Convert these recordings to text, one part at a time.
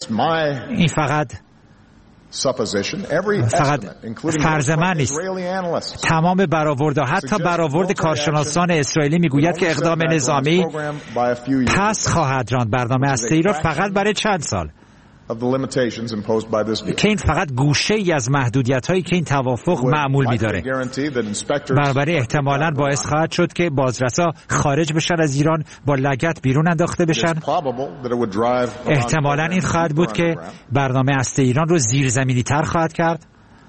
این فقط فرض من نیست. تمام برآوردها، حتی برآورد کارشناسان اسرائیلی میگوید که اقدام نظامی پس خواهد راند برنامه هسته‌ای را فقط برای چند سال، که این فقط گوشه ای از محدودیت هایی که این توافق معمول می‌داره. بنابراین احتمالاً باعث خواهد شد که بازرسا خارج بشن از ایران، با لگد بیرون انداخته بشن. احتمالاً این خواهد بود که برنامه هسته ایران رو زیرزمینی تر خواهد کرد.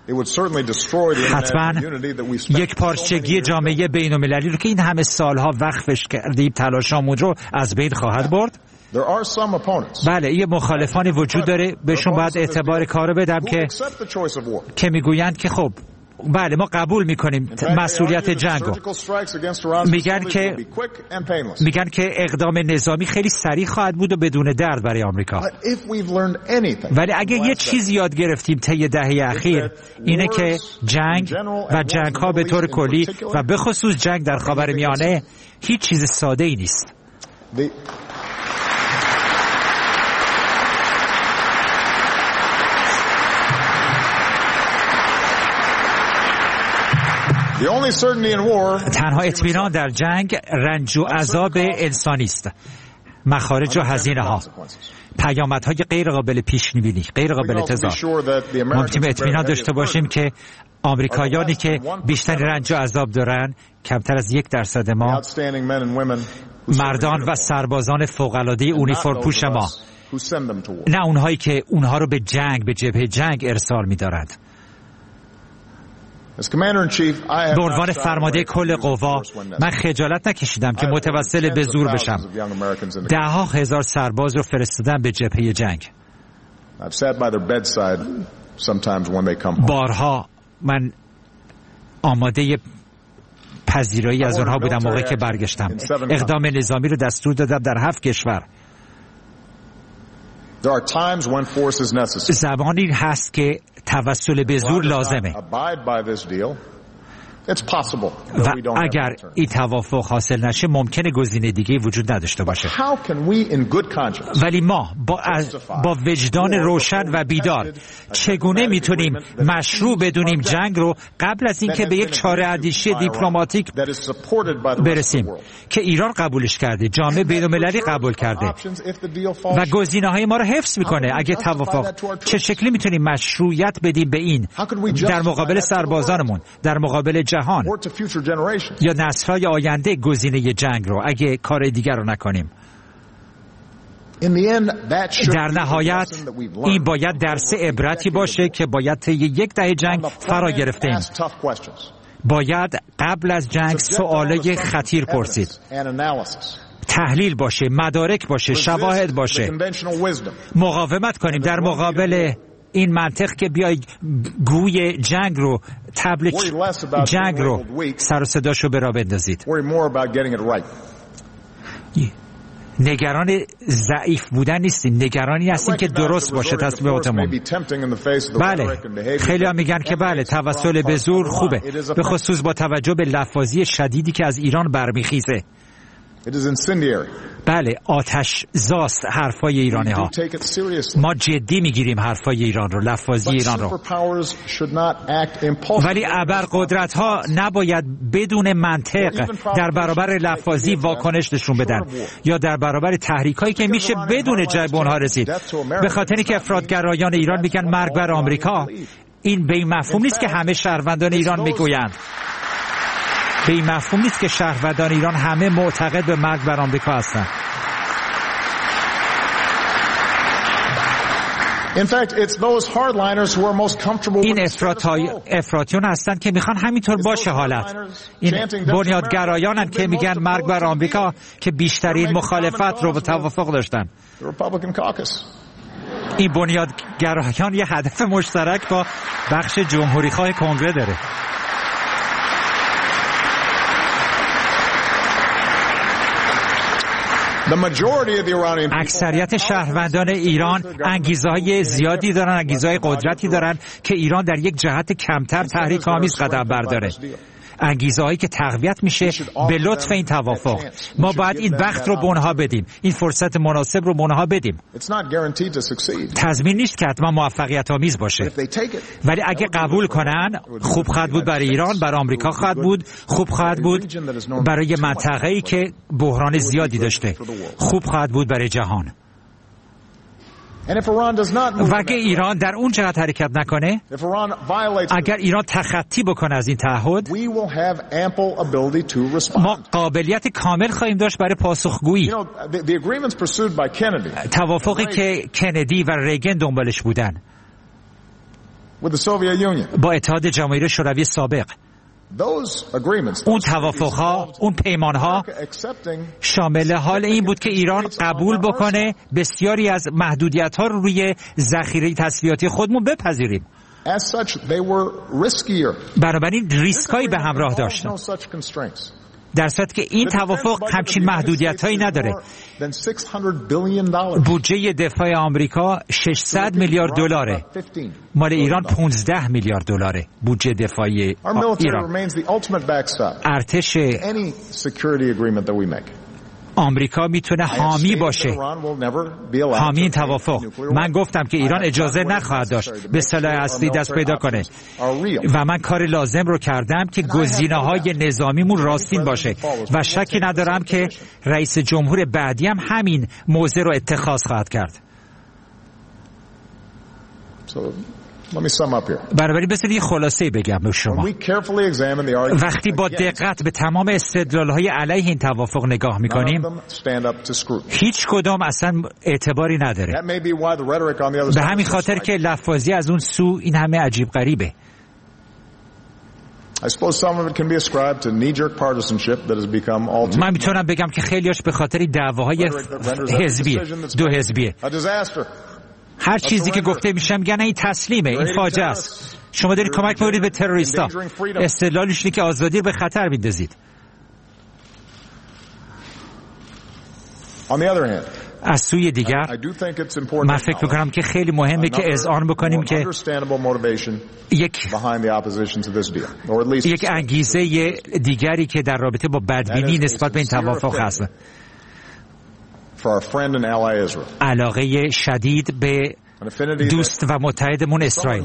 حتما یک پارچگی جامعه بین المللی رو که این همه سالها وقفش کردیم، تلاشامون رو از بین خواهد برد. بله، یه مخالفانی وجود داره، بهشون باید اعتبار کارو بدم که میگویند که خب بله ما قبول میکنیم مسئولیت جنگو، میگن که اقدام نظامی خیلی سریع خواهد بود و بدون درد برای آمریکا. ولی اگه یه چیز یاد گرفتیم طی دهه اخیر اینه که جنگ و جنگ ها به طور کلی و به خصوص جنگ در خاورمیانه هیچ چیز ساده ای نیست. تنها اطمینان در جنگ رنج و عذاب انسانی است، مخارج و هزینه ها، پیامدهای غیر قابل پیش بینی، غیر قابل انتظار. ما میتونیم اطمینان داشته باشیم که آمریکایانی که بیشتر رنج و عذاب دارن کمتر از 1% ما، مردان و سربازان فوق‌العاده اونیفرم پوش ما، نه اونهایی که اونها رو به جنگ، به جبهه جنگ ارسال می‌دارند. به عنوان فرمانده کل قوا من خجالت نکشیدم که متوسل به زور بشم. 10,000 سرباز رو فرستادم به جبهه جنگ. بارها من آماده پذیرایی از اونها بودم موقعی که برگشتم. اقدام نظامی رو دستور دادم در 7 کشور. زمانی هست که توسل به زور لازمه و اگر این توافق حاصل نشه ممکنه گزینه دیگه وجود نداشته باشه. ولی ما با وجدان روشن و بیدار چگونه میتونیم مشروع بدونیم جنگ رو قبل از اینکه به یک چاره اندیشی دیپلماتیک برسیم که ایران قبولش کرده، جامعه بین‌المللی قبول کرده و گزینه‌های ما رو حفظ میکنه. اگه توافق چه شکلی میتونیم مشروعیت بدیم به این در مقابل سربازانمون، در مقابل جهان یا نسل‌های آینده گزینه جنگ رو اگه کار دیگر رو نکنیم. در نهایت این باید درس عبرتی باشه که باید طی 1 دهه جنگ فرا گرفتیم. باید قبل از جنگ سوالای خطیر پرسید، تحلیل باشه، مدارک باشه، شواهد باشه، مقاومت کنیم در مقابل این منطق که بیای گوی جنگ رو، تبل جنگ رو سر و صداشو برا بندازید. نگران ضعیف بودن نیستیم، نگرانی هستیم که درست باشه تصمیماتمون. بله، خیلی ها میگن که بله توسل به زور خوبه، به خصوص با توجه به لفاظی شدیدی که از ایران برمیخیزه. بله، آتش زاست حرفای ایرانی ها. ما جدی میگیریم حرفای ایران رو، لفاظی ایران رو. ولی ابرقدرت ها نباید بدون منطق در برابر لفاظی واکنش نشون بدن یا در برابر تحریک هایی که میشه بدون جنگ به اونها رسید. به خاطری که افراطگرایان ایران میگن مرگ بر آمریکا، این به این مفهوم نیست که همه شهروندان ایران میگویند. به این مفهوم نیست که شهروندان ایران همه معتقد به مرگ بر آمریکا هستند. این افراطیون هستند که میخوان همینطور باشه حالت. این بنیادگرایانن که میگن مرگ بر آمریکا که بیشترین مخالفت رو به توافق داشتن. این بنیادگرایان یه هدف مشترک با بخش جمهوریخواه کنگره داره. اکثریت شهروندان ایران انگیزه‌های زیادی دارن، انگیزه‌های قدرتی دارن که ایران در یک جهت کمتر تحریک آمیز قدم برداره. انگیزه هایی که تقویت میشه به لطف این توافق. ما باید این بخت رو به اونها بدیم، این فرصت مناسب رو به اونها بدیم. تضمین نیست که حتما موفقیت آمیز باشه، ولی اگه قبول کنن خوب خواهد بود برای ایران، برای آمریکا خواهد بود، خوب خواهد بود برای منطقه‌ای که بحران زیادی داشته، خوب خواهد بود برای جهان. و اگر ایران در اون جهت حرکت نکنه، اگر ایران تخطی بکنه از این تعهد، ما قابلیت کامل خواهیم داشت برای پاسخگویی. توافقی که کندی و ریگن دنبالش بودن با اتحاد جماهیر شوروی سابق، اون توافقها، اون پیمانها شامل حال این بود که ایران قبول بکنه بسیاری از محدودیت‌ها رو روی ذخیره تسلیحاتی خودمون بپذیریم. بنابراین ریسکایی به همراه داشت، در صورتی که این توافق همچین محدودیت‌هایی نداره. بودجه دفاع آمریکا 600 میلیارد دلاره، مال ایران 15 میلیارد دلاره. بودجه دفاعی ایران، ارتش آمریکا میتونه حامی باشه، حامی این توافق. من گفتم که ایران اجازه نخواهد داشت به سلاح اصلی دست پیدا کنه و من کار لازم رو کردم که گزینه‌های نظامیمون راستین باشه و شکی ندارم که رئیس جمهور بعدی هم همین موضع رو اتخاذ خواهد کرد. بنابراین بذارید یه خلاصه بگم به شما. وقتی با دقت به تمام استدلال‌های علیه این توافق نگاه می‌کنیم، هیچ کدام اصلا اعتباری نداره. به همین خاطر که لفاظی از اون سو این همه عجیب غریبه. من میتونم بگم که خیلیاش به خاطر دعواهای حزبیه، دو حزبیه. هر چیزی که گفته میشه میگن این تسلیمه، این فاجعه است، شما دارید کمک می‌کنید به تروریستا. استدلالش اینه که آزادی رو به خطر میندازید. از سوی دیگر من فکر میکنم که خیلی مهمه که اذعان بکنیم که یک انگیزه دیگری که در رابطه با بدبینی نسبت به این توافق هست، علاقه شدید به دوست و متحدمون اسرائیل.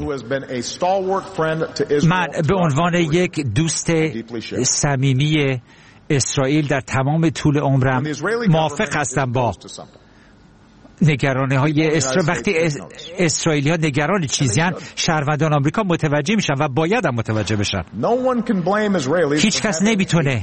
من به عنوان یک دوست صمیمی اسرائیل در تمام طول عمرم موافق هستم با نگرانی‌های اسرائیل. وقتی اسرائیلی‌ها نگران چیزی هستند، شهروندان آمریکا متوجه میشن و باید هم متوجه بشن. هیچ کس نمیتونه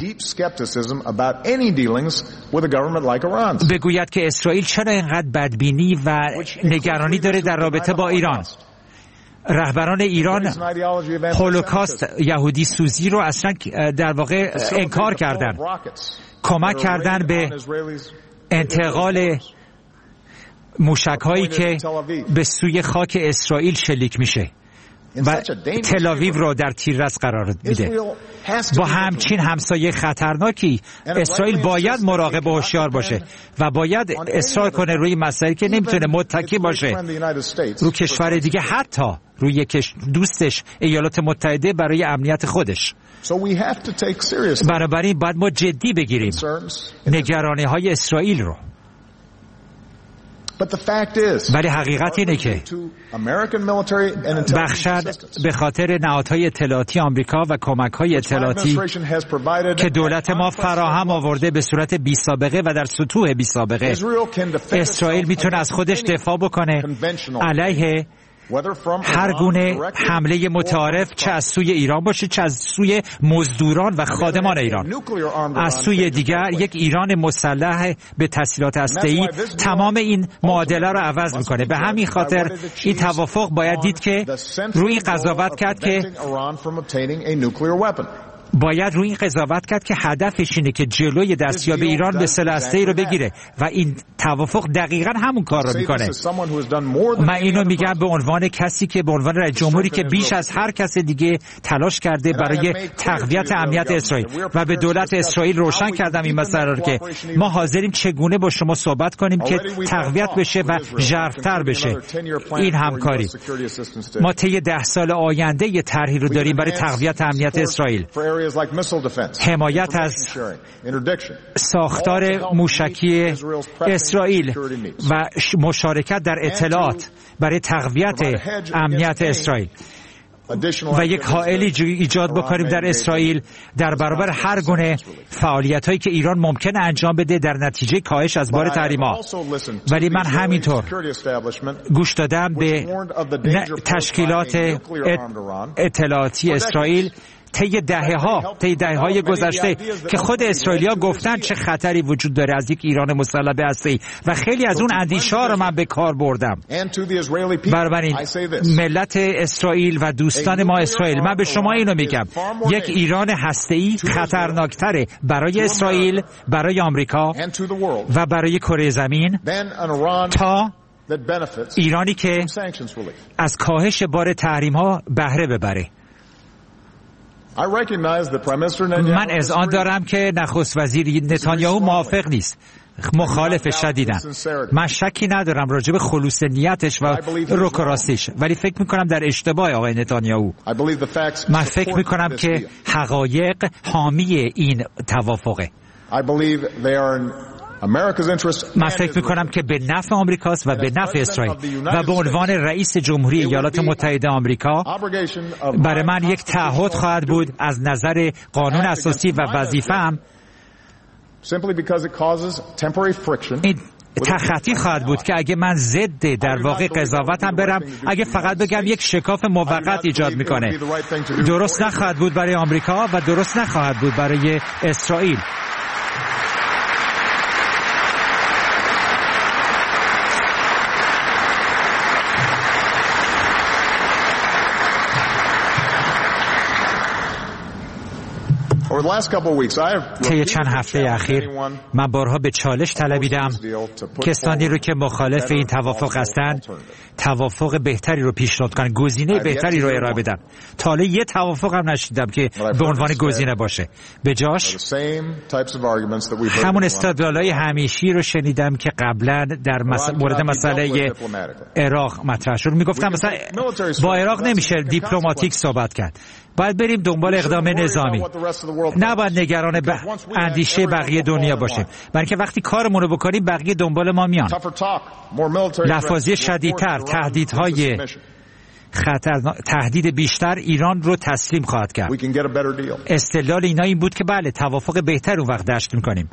بگوید که اسرائیل چرا اینقدر بدبینی و نگرانی داره در رابطه با ایران. رهبران ایران هولوکاست، یهودی سوزی رو اصلا در واقع انکار کردن، کمک کردن به انتقال موشک هایی که به سوی خاک اسرائیل شلیک میشه و تل آویو رو در تیررس قرار میده. با همچین همسایه خطرناکی اسرائیل باید مراقب و هوشیار باشه و باید اصرار کنه روی مسئله که نمیتونه متکی باشه رو کشور دیگه، حتی روی دوستش ایالات متحده برای امنیت خودش. بنابراین باید ما جدی بگیریم نگرانی های اسرائیل رو. ولی حقیقت اینه که بخشد به خاطر نهادهای اطلاعاتی آمریکا و کمک‌های اطلاعاتی که دولت ما فراهم آورده به صورت بی سابقه و در سطوح بی سابقه، اسرائیل میتونه از خودش دفاع بکنه علیه هر گونه حمله متعارف، چه از سوی ایران باشه چه از سوی مزدوران و خادمان ایران. از سوی دیگر یک ایران مسلح به تسلیحات هسته‌ای تمام این معادله رو عوض میکنه. به همین خاطر این توافق باید دید که روی قضاوت کرد که هدفش اینه که جلوی دستیاب ایران به سلاح هسته‌ای رو بگیره و این توافق دقیقاً همون کار رو میکنه. من اینو میگم به عنوان کسی که به عنوان رئیس جمهوری که بیش از هر کس دیگه تلاش کرده برای تقویت امنیت اسرائیل و به دولت اسرائیل روشن کردم این مسئله رو که ما حاضریم چگونه با شما صحبت کنیم که تقویت بشه و ژرف‌تر بشه این همکاری. ما طی 10 سال آینده یه طرحی رو داریم برای تقویت امنیت اسرائیل حمایت از ساختار موشکی اسرائیل و مشارکت در اطلاعات برای تقویت امنیت اسرائیل و یک حائلی ایجاد بکنیم در اسرائیل در برابر هر گونه فعالیت‌هایی که ایران ممکنه انجام بده در نتیجه کاهش از بار تحریم‌ها. ولی من همینطور گوش دادم به تشکیلات اطلاعاتی اسرائیل طی دهه‌های گذشته که خود اسرائیلیا گفتن چه خطری وجود داره از یک ایران مسلح به هسته‌ای و خیلی از اون اندیشه‌ها رو من به کار بردم. بنابراین ملت اسرائیل و دوستان ما اسرائیل، من به شما اینو میگم، یک ایران هسته‌ای خطرناکتره برای اسرائیل، برای آمریکا و برای کره زمین تا ایرانی که از کاهش بار تحریم‌ها بهره ببره. من اذعان دارم که نخست وزیر نتانیاهو موافق نیست، مخالف شدیدن. من شکی ندارم راجع به خلوص نیتش و رک و راستیش، ولی فکر میکنم در اشتباه آقای نتانیاهو. من فکر میکنم که حقایق حامی این توافقه. من فکر میکنم که به نفع آمریکاست و به نفع اسرائیل و به عنوان رئیس جمهوری ایالات متحده آمریکا برای من یک تعهد خواهد بود از نظر قانون اساسی و وظیفه‌ام این تخطی خواهد بود که اگه من ضد در واقع قضاوتم برم، اگه فقط بگم یک شکاف موقت ایجاد میکنه، درست نخواهد بود برای آمریکا و درست نخواهد بود برای اسرائیل. طی چند هفته اخیر من بارها به چالش طلبیدم کسانی رو که مخالف این توافق هستند توافق بهتری رو پیشنهاد کنن، گزینه بهتری رو ارائه بدن. تا حالا یه توافق هم نشیدم که به عنوان گزینه باشه. به جاش همون استدلالای همیشی رو شنیدم که قبلا در مورد مسئله عراق مطرح شد. میگفتم مثلا با عراق نمیشه دیپلماتیک صحبت کرد، باید بریم دنبال اقدام نظامی، نباید نگران اندیشه بقیه دنیا باشیم، بلکه وقتی کارمون رو بکنیم بقیه دنبال ما میان. لفاظی شدیدتر، تهدیدهای تهدید بیشتر ایران رو تسلیم خواهد کرد. استدلال اینا این بود که بله توافق بهتر اون وقت داشت میکنیم.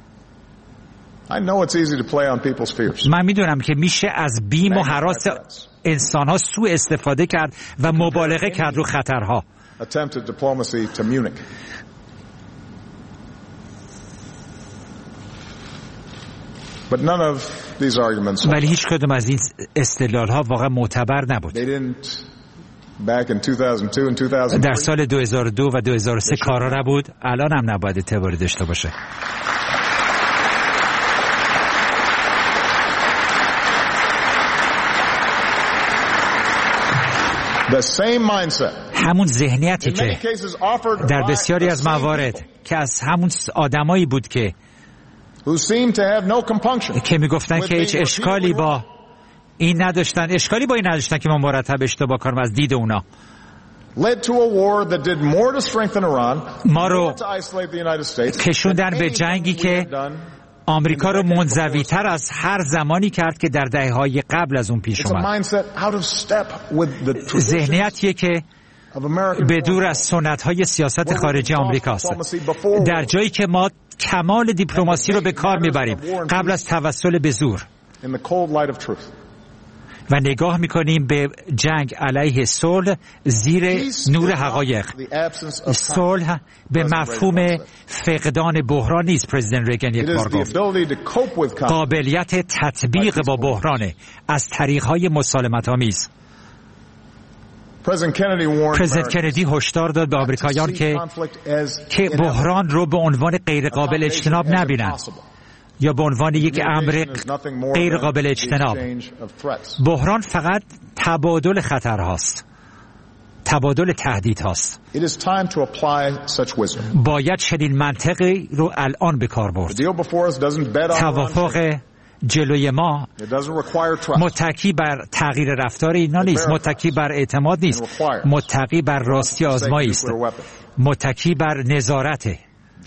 من میدونم که میشه از بیم و هراس انسانها سوء استفاده کرد و مبالغه کرد رو خطرها. Attempted diplomacy to Munich. But none of these arguments. ولی هیچ کدوم از این استدلال‌ها واقعا معتبر نبود. Back in 2002 and 2003. در سال 2002 و 2003 کارا نبود، الان هم نباید اعتباری داشته باشه. The same mindset. همون ذهنیتی که در بسیاری از موارد که از همون آدمایی بود که میگفتن که هیچ اشکالی با این نداشتن که ما مرتب اشتباه کنیم از دید اونا، ما رو کشوندن به جنگی که آمریکا رو منزوی‌تر از هر زمانی کرد که در دهه‌های قبل از اون پیش اومد. ذهنیتیه که به دور از سنت‌های سیاست خارجی آمریکاست. در جایی که ما کمال دیپلماسی رو به کار میبریم قبل از توسل به زور و نگاه میکنیم به جنگ علیه صلح زیر نور حقایق. صلح به مفهوم فقدان بحران نیست. پرزیدنت ریگن یک بار گفت قابلیت تطبیق با بحرانه از طریق‌های مسالمت‌آمیز. پرزیدنت کندی هشدار داد به آمریکاییان که بحران رو به عنوان غیر قابل اجتناب نبینن یا به عنوان یک امر غیر قابل اجتناب. بحران فقط تبادل خطرهاست، تبادل تهدید هاست. باید چنین منطقی رو الان به کار برد. توافق جلوی ما متکی بر تغییر رفتار اینا نیست، متکی بر اعتماد نیست، متکی بر راستی آزمایی است، متکی بر نظارته.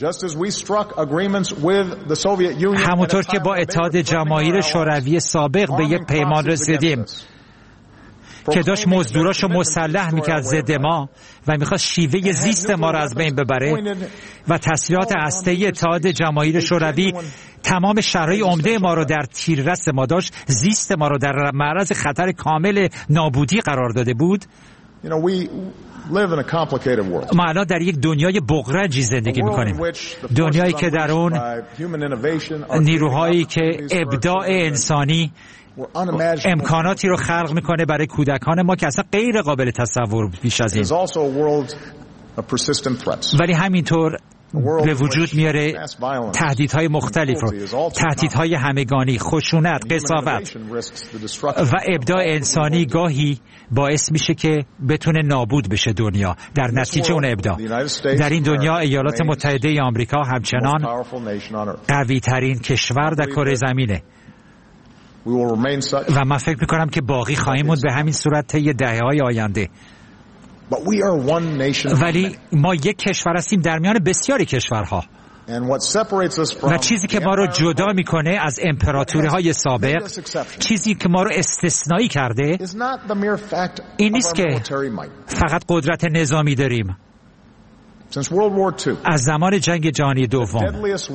همونطور که با اتحاد جماهیر شوروی سابق به یک پیمان رسیدیم که داشت مزدوراشو مسلح میکرد ضد ما و میخواست شیوه زیست ما رو از بین ببره و تسلیحات هسته‌ای اتحاد جماهیر شوروی تمام شرایط عمده ما رو در تیررس ما داشت، زیست ما رو در معرض خطر کامل نابودی قرار داده بود. ما الان در یک دنیای بغرنجی زندگی میکنیم، دنیایی که در اون نیروهایی که ابداع انسانی امکاناتی رو خلق میکنه برای کودکان ما که اصلا غیر قابل تصور بیش از این، ولی همینطور به وجود میاره تهدیدهای مختلف رو، تهدیدهای همگانی، خشونت، قساوت و ابداع انسانی گاهی باعث میشه که بتونه نابود بشه دنیا در نتیجه اون ابداع. در این دنیا ایالات متحده آمریکا همچنان قوی ترین کشور در کره زمینه و من فکر میکنم که باقی خواهیم موند به همین صورت طی دهه‌های آینده. ولی ما یک کشور هستیم در میان بسیاری کشورها و چیزی که ما رو جدا میکنه از امپراتوری های سابق، چیزی که ما رو استثنایی کرده، این نیست که فقط قدرت نظامی داریم. از زمان جنگ جهانی دوم،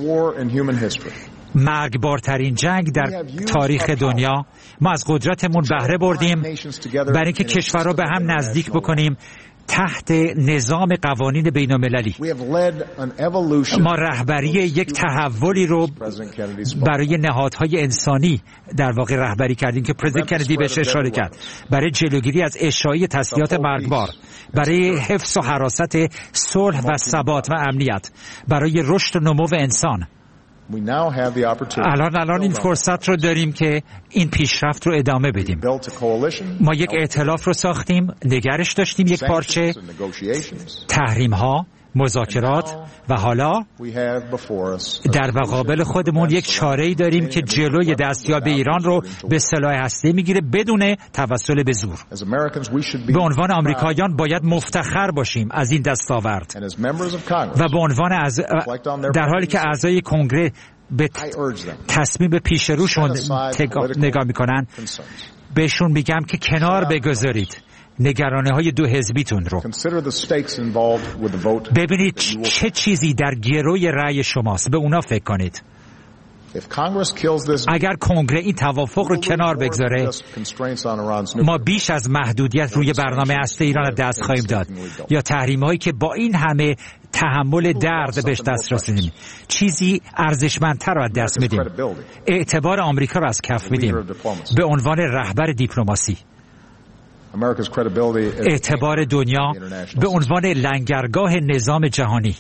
مرگبارترین جنگ در تاریخ دنیا، ما از قدرتمون بهره بردیم برای اینکه کشورها به هم نزدیک بکنیم تحت نظام قوانین بین‌المللی. ما رهبری یک تحولی رو برای نهادهای انسانی در واقع رهبری کردیم که پرزیدنت کندی بهش اشاره کرد، برای جلوگیری از اشاعه تسلیحات مرگبار، برای حفظ و حراست صلح و ثبات و امنیت، برای رشد و نمو انسان. الان این فرصت رو داریم که این پیشرفت رو ادامه بدیم. ما یک ائتلاف رو ساختیم، نگرش داشتیم یک پارچه، تحریم ها، مذاکرات و حالا در مقابل خودمون یک چاره‌ای داریم که جلوی دستیابی ایران رو به سلاح هسته‌ای میگیره بدون توسل به زور. به عنوان آمریکاییان باید مفتخر باشیم از این دستاورد و به عنوان در حالی که اعضای کنگره به تصمیم پیش روشون نگاه میکنن، بهشون میگم که کنار بگذارید نگرانی‌های دو حزبیتون رو. ببینید چه چیزی در گروی رأی شماست، به اونا فکر کنید. اگر کنگره این توافق رو کنار بگذاره، ما بیش از محدودیت روی برنامه هسته ایران دست خواهیم داد، یا تحریم‌هایی که با این همه تحمل درد بهش دست رسیدیم، چیزی ارزشمندتر رو از دست میدیم. اعتبار آمریکا رو از کف میدیم به عنوان رهبر دیپلماسی. اعتبار دنیا به عنوان لنگرگاه نظام جهانی.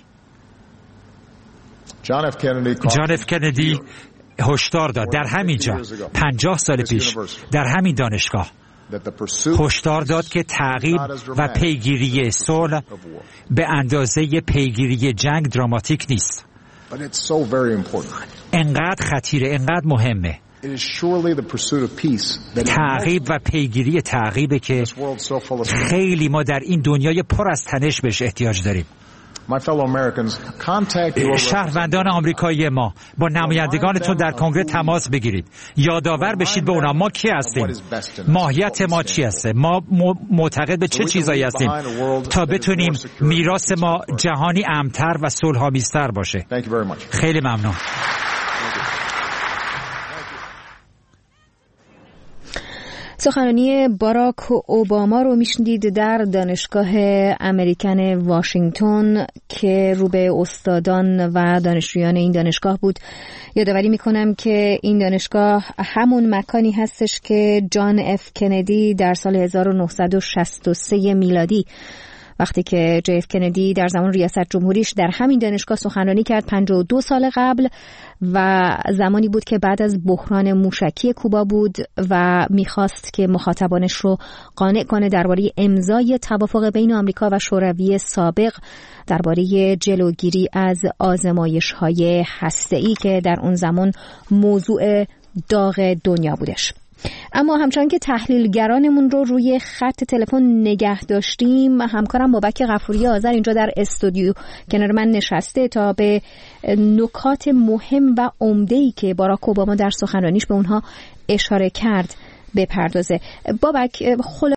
جان اف کندی هشدار داد در همین جا 50 سال پیش در همین دانشگاه، هشدار داد که تعقیب و پیگیری صلح به اندازه پیگیری جنگ دراماتیک نیست. انقدر خطیره، انقدر مهمه. تعقیب و پیگیری تعقیبه که خیلی ما در این دنیای پر از تنش بهش احتیاج داریم. شهروندان آمریکایی ما، با نمایندگانتون در کنگره تماس بگیرید، یادآور بشید به اونا ما کی هستیم، ماهیت ما چی هسته، ما معتقد به چه چیزایی هستیم تا بتونیم میراث ما جهانی امن‌تر و صلح‌آمیزتر باشه. خیلی ممنون. سخنرانی باراک اوباما رو میشنیدید در دانشگاه امریکن واشنگتن که رو به استادان و دانشجویان این دانشگاه بود. یادآوری میکنم که این دانشگاه همون مکانی هستش که جان اف کندی در سال 1963 میلادی وقتی که جی اف کندی در زمان ریاست جمهوریش در همین دانشگاه سخنرانی کرد 52 سال قبل، و زمانی بود که بعد از بحران موشکی کوبا بود و میخواست که مخاطبانش رو قانع کنه درباره امضای توافق بین آمریکا و شوروی سابق درباره جلوگیری از آزمایش‌های هسته‌ای که در اون زمان موضوع داغ دنیا بودش. اما همچنان که تحلیلگرانمون رو روی خط تلفن نگه داشتیم، همکارم بابک غفوری آذر اینجا در استودیو کنار من نشسته تا به نکات مهم و عمده‌ای که باراک اوباما در سخنرانیش به اونها اشاره کرد بپردازه. بابک،